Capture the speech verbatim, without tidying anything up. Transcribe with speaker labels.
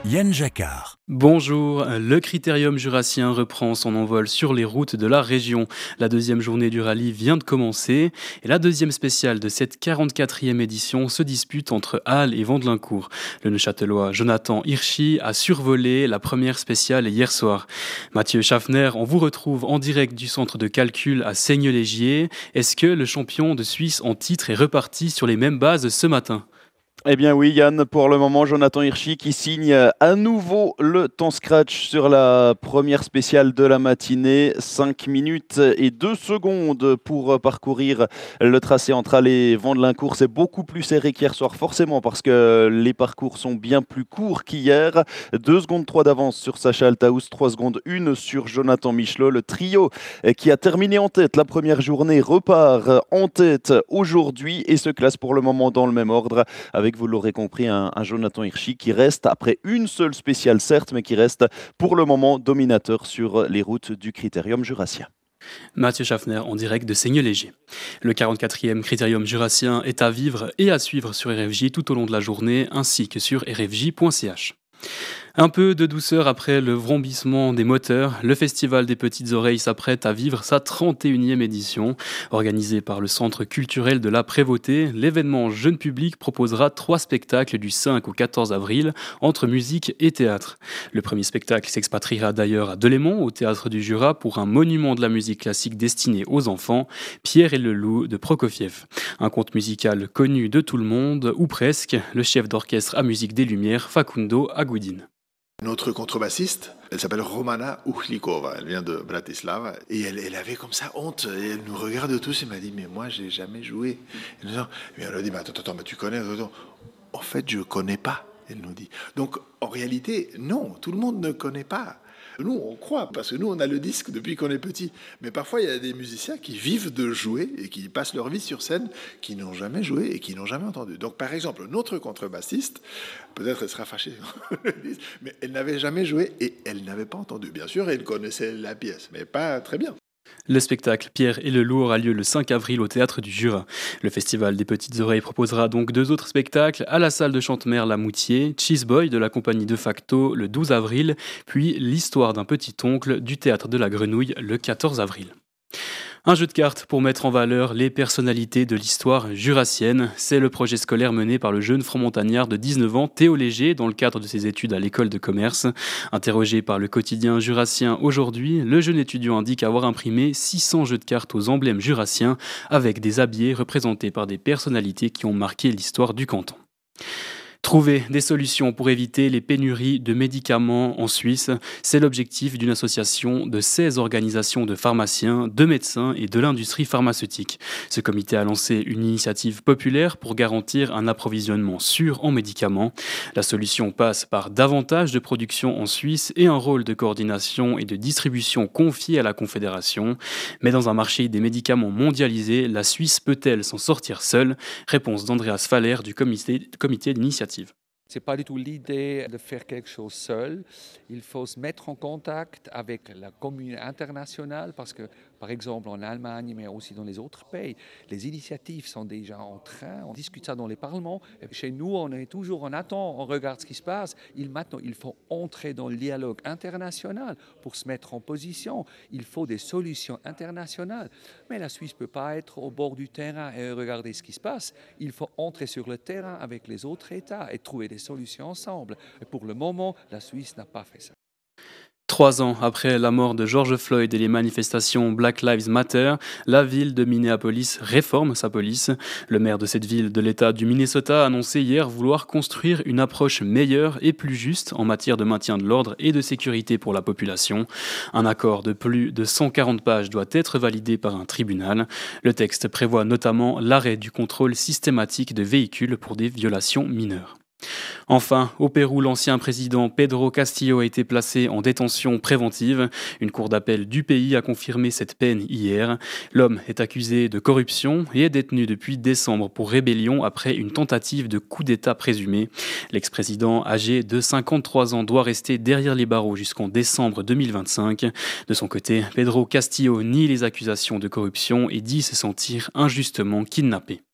Speaker 1: Yann Jacquard.
Speaker 2: Bonjour, le Critérium jurassien reprend son envol sur les routes de la région. La deuxième journée du rallye vient de commencer et la deuxième spéciale de cette quarante-quatrième édition se dispute entre Halle et Vandelincourt. Le Neuchâtelois Jonathan Hirschi a survolé la première spéciale hier soir. Mathieu Schaffner, on vous retrouve en direct du centre de calcul à Seignelay-Gier. Est-ce que le champion de Suisse en titre est reparti sur les mêmes bases ce matin ?
Speaker 3: Eh bien oui Yann, pour le moment Jonathan Hirschi qui signe à nouveau le temps scratch sur la première spéciale de la matinée. cinq minutes et deux secondes pour parcourir le tracé entre Halle et Vandelincourt. C'est beaucoup plus serré qu'hier soir forcément parce que les parcours sont bien plus courts qu'hier. deux secondes trois d'avance sur Sacha Althaus, trois secondes un sur Jonathan Michelot. Le trio qui a terminé en tête la première journée repart en tête aujourd'hui et se classe pour le moment dans le même ordre avec, vous l'aurez compris, un, un Jonathan Hirschi qui reste, après une seule spéciale certes, mais qui reste pour le moment dominateur sur les routes du Critérium jurassien.
Speaker 2: Mathieu Schaffner en direct de Seignelay-Gier. Le quarante-quatrième Critérium jurassien est à vivre et à suivre sur R F J tout au long de la journée ainsi que sur r f j point c h. Un peu de douceur après le vrombissement des moteurs, le Festival des Petites Oreilles s'apprête à vivre sa trente et unième édition. Organisé par le Centre culturel de la Prévôté, l'événement jeune public proposera trois spectacles du cinq au quatorze avril entre musique et théâtre. Le premier spectacle s'expatriera d'ailleurs à Delémont, au Théâtre du Jura, pour un monument de la musique classique destiné aux enfants, Pierre et le loup de Prokofiev. Un conte musical connu de tout le monde, ou presque, le chef d'orchestre à musique des Lumières, Facundo Aguidin.
Speaker 4: Notre contrebassiste, elle s'appelle Romana Uhlikova, elle vient de Bratislava, et elle, elle avait comme ça honte, et elle nous regarde tous, et m'a dit, mais moi j'ai jamais joué. Et nous, et elle a dit, mais attends, attends, mais tu connais, attends. En fait, je connais pas, elle nous dit. Donc, en réalité, non, tout le monde ne connaît pas. Nous, on croit, parce que nous, on a le disque depuis qu'on est petit. Mais parfois, il y a des musiciens qui vivent de jouer et qui passent leur vie sur scène, qui n'ont jamais joué et qui n'ont jamais entendu. Donc, par exemple, notre contrebassiste, peut-être elle sera fâchée, mais elle n'avait jamais joué et elle n'avait pas entendu. Bien sûr, elle connaissait la pièce, mais pas très bien.
Speaker 2: Le spectacle Pierre et le loup aura lieu le cinq avril au Théâtre du Jura. Le Festival des Petites Oreilles proposera donc deux autres spectacles à la salle de Chantemer La Moutier, Cheese Boy de la compagnie De Facto le douze avril, puis L'histoire d'un petit oncle du Théâtre de la Grenouille le quatorze avril. Un jeu de cartes pour mettre en valeur les personnalités de l'histoire jurassienne. C'est le projet scolaire mené par le jeune franc-montagnard de dix-neuf ans, Théo Léger, dans le cadre de ses études à l'école de commerce. Interrogé par le quotidien jurassien aujourd'hui, le jeune étudiant indique avoir imprimé six cents jeux de cartes aux emblèmes jurassiens avec des habillés représentés par des personnalités qui ont marqué l'histoire du canton. Trouver des solutions pour éviter les pénuries de médicaments en Suisse, c'est l'objectif d'une association de seize organisations de pharmaciens, de médecins et de l'industrie pharmaceutique. Ce comité a lancé une initiative populaire pour garantir un approvisionnement sûr en médicaments. La solution passe par davantage de production en Suisse et un rôle de coordination et de distribution confié à la Confédération. Mais dans un marché des médicaments mondialisé, la Suisse peut-elle s'en sortir seule ? Réponse d'Andreas Faller du comité, comité d'initiative.
Speaker 5: Ce n'est pas du tout l'idée de faire quelque chose seul. Il faut se mettre en contact avec la communauté internationale parce que, par exemple, en Allemagne, mais aussi dans les autres pays, les initiatives sont déjà en train, on discute ça dans les parlements. Et chez nous, on est toujours en attente, on regarde ce qui se passe. Il, maintenant, il faut entrer dans le dialogue international pour se mettre en position. Il faut des solutions internationales. Mais la Suisse ne peut pas être au bord du terrain et regarder ce qui se passe. Il faut entrer sur le terrain avec les autres États et trouver des solutions ensemble. Et pour le moment, la Suisse n'a pas fait ça.
Speaker 2: Trois ans après la mort de George Floyd et les manifestations Black Lives Matter, la ville de Minneapolis réforme sa police. Le maire de cette ville de l'État du Minnesota a annoncé hier vouloir construire une approche meilleure et plus juste en matière de maintien de l'ordre et de sécurité pour la population. Un accord de plus de cent quarante pages doit être validé par un tribunal. Le texte prévoit notamment l'arrêt du contrôle systématique de véhicules pour des violations mineures. Enfin, au Pérou, l'ancien président Pedro Castillo a été placé en détention préventive. Une cour d'appel du pays a confirmé cette peine hier. L'homme est accusé de corruption et est détenu depuis décembre pour rébellion après une tentative de coup d'État présumé. L'ex-président, âgé de cinquante-trois ans, doit rester derrière les barreaux jusqu'en décembre deux mille vingt-cinq. De son côté, Pedro Castillo nie les accusations de corruption et dit se sentir injustement kidnappé.